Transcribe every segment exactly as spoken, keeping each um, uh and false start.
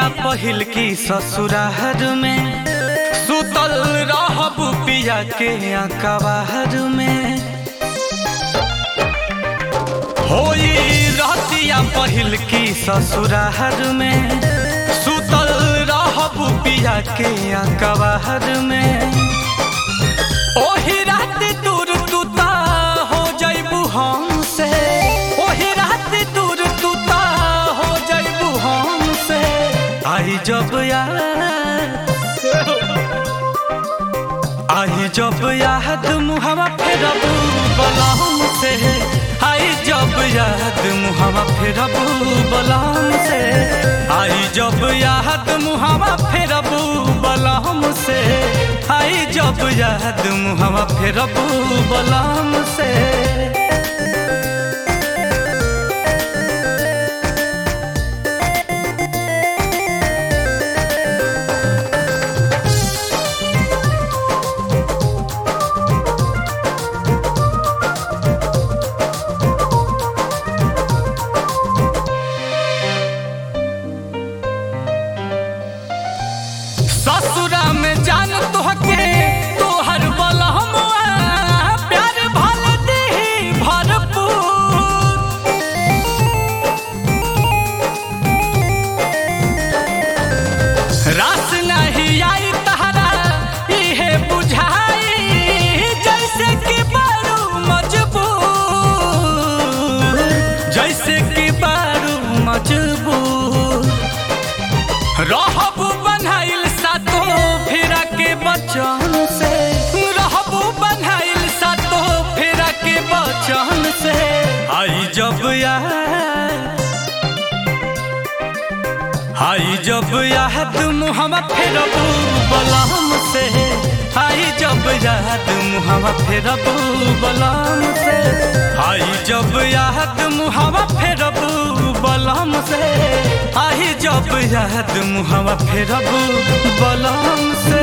पहिल की ससुरार में सुतल रहब पिया के अकबार में होई रहतिया पहिल की ससुरार में सुतल रहब पिया के अकबार में ओही रात दूर तुता हो जइबू हमसे ओही रात दूर तुता हो जइबू हमसे आई जब याद आई जब याद मुहवा फेरबू बलम से आई जब याद मुहवा फेरबू बलम से आई जब याद मुहवा फेरबू बलम से आई जब याद मुहवा फेरबू बलम से ससुरा में जान तोहके तोहर बलहमुआ प्यार भल देही भरपूर रास नहीं आई तहरा इहे बुझाई जैसे कि बारू मजबूर जैसे कि बारू मजबूर रहब बनाइल सातो फेरा के बचन से रहबू बनाइल सातो फेरा के बचन से आई जब याद आई जब याद मुहवा फेरबू बलम से आई जब याद मुहवा फेरबू बलम से आई जब याद मुहवा फेरबू बलम से आई जब याद मुहवा फेरबू बलम से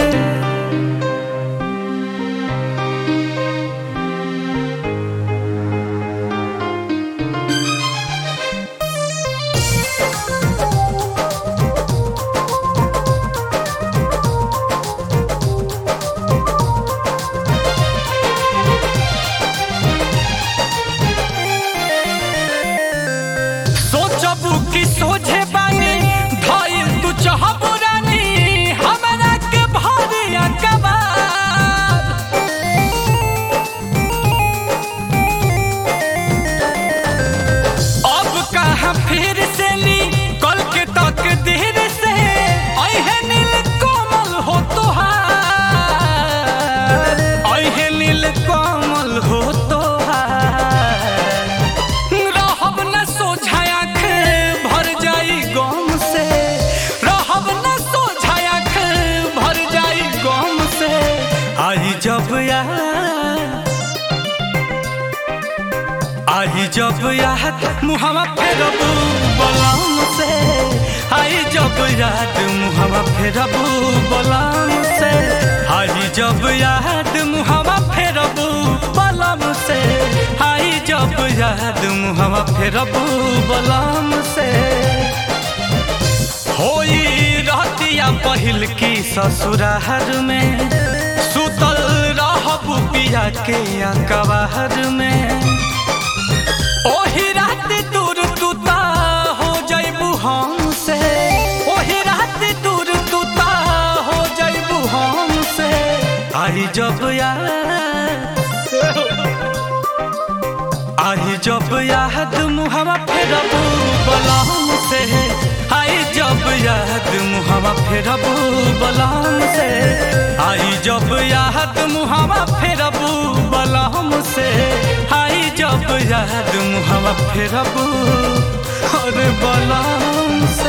सोचबू कि सोझे बानी धइल तू चाहबू रानी हमरा के भरी अकबार अब कहाँ फिर से ली कल के तकदीर से अहे नील कोमल हो तोहार अहे नील कोमल हो तोहार रहब न सोझाया भर जाई गम से रहब न सोझाया भर जाई गम से आई जब याद आई जब याद मुहवा फेरबू बलम से आई जब याद मुहवा फेरबू बलम से आई जब याद मुहवा फेरबू बलम से आई जब याद मुहवा फेरबू बलम से होई रहतिया पहिल की ससुरार में सुतल रहब पिया के अकबार में ओही रात दूर तुता हो जइबू हमसे ओही रात दूर तुता हो जइबू हमसे आई जब याद आई जब याद मुहवा फेरबू बलम से आई जब याद मुहवा फेरबू बलम से आई जब याद मुहवा फेरबू बलम से आई जब याद मुहवा फेरबू और बलम से।